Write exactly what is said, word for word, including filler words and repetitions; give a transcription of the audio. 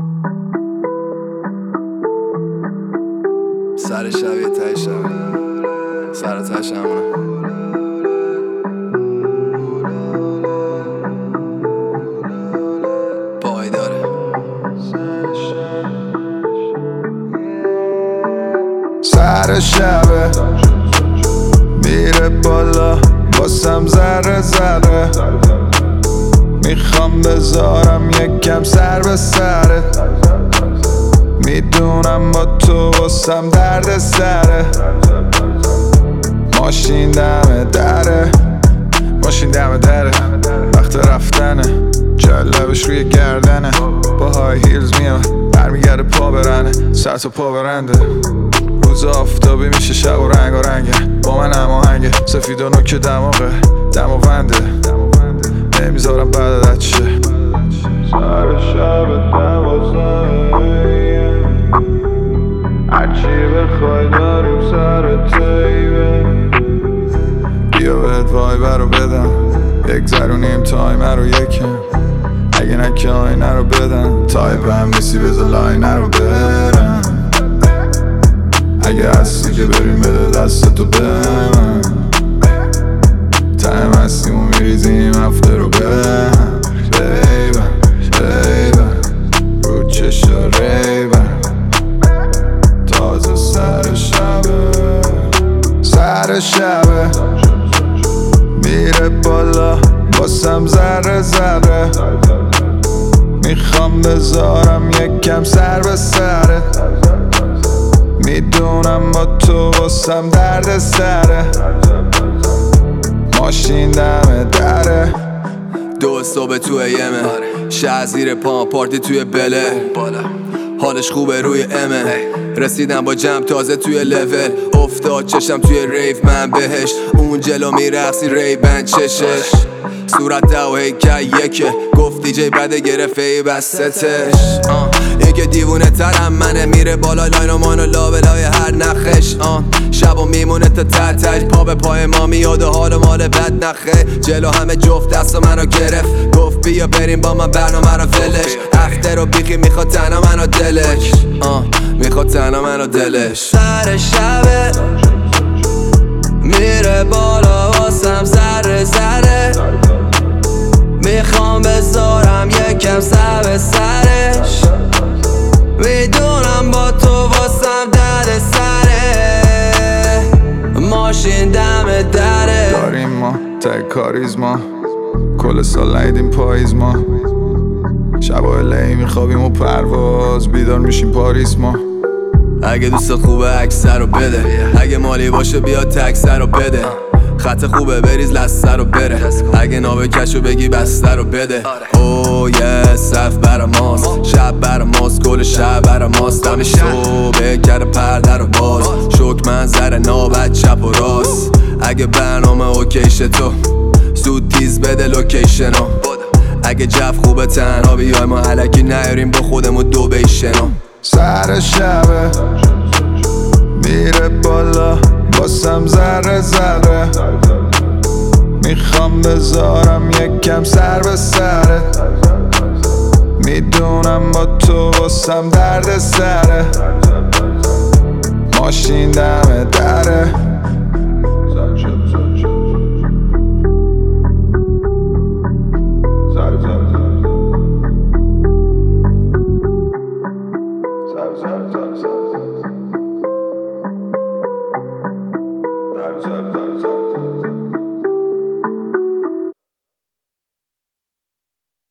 سر شب یه تای شب سر تاش همونه پای داره سر شبه میره بالا واسم ذره ذره میخوام بذارم یکم سر به سره میدونم با تو واسم درد سره ماشین دم دره ماشین دم دره وقت رفتنه جلبش روی گردنه با های هیلز میاد برمیگرده پا برنه سر تا پا برنده روز آفتابی میشه شب و رنگ و رنگه با من هماهنگه سفید و نوک دماغه دماونده نمیذارم بعد شه سر شب دوازده هرچی بخوای داریم سر تیبه بیا بهت وایبر رو بدم بگذرونیم تایمر رو یکم اگه نکه آینه رو بدن تایبم نیستی بذار لاینه رو برم اگه هستی که بریم بده دستتو به من تایم هستیم و میریزیم هفته رو برم ریبن ریبن رو چشا ریبن تازه سر شبه سر شبه میره بالا واسم ذره ذره میخوام بذارم یکم سر به سره میدونم با تو واسم درد سره ماشین دم دره دو صبح تو ایمه شهر زیر پام پارتی توی بله حالش خوبه روی امه رسیدم با جمع تازه توی لول افتاد چشم توی ریف من بهش اون جلو میرقصی ری بند چشش صورت ده و هیکل یکه گفت دیجی بده گرفت ای بستتش این که دیوونه ترم منه میره بالا لاین و مانو لابلای هر نخش شب و میمونه تا تتش پا به پای ما میاد و حال و مال بد نخه جلو همه جفت دست و منو گرفت گفت بیا بریم با من برنامه رو ولش افتر و بیخی میخواد تنها منو دلش میخواد تنها منو دلش سر شبه میره بالا واسم ذره ذره میخوام بذارم یکم سر به سرش میدونم با تو واسم درد سره ماشین دم دره داریم ما تای کاریزما کل سال نیدیم پاییز ما شبا لی میخوابیم و پرواز بیدار میشیم پاریس ما اگه دوست خوبه عکس رو بده اگه مالی باشه بیا تکس رو بده خط خوبه بریز لسته رو بره اگه نابه کشو بگی بسته رو بده اوه یه صف برا ماست شب برا ماست گل شب برا ماست دم صبح کرده پرده رو باز شک منظر نابد چپ و راست اگه برنامه اوکیشه تو زود تیز بده لوکیشنو اگه جف خوبه تنها بیای ما علکی نیاریم با خودمون دو بیشنو سر شبه میره بالا واسم ذره ذره میخوام بذارم یکم سر به سره میدونم با تو واسم درد سره ماشین دم دره Sorry, sorry, sorry.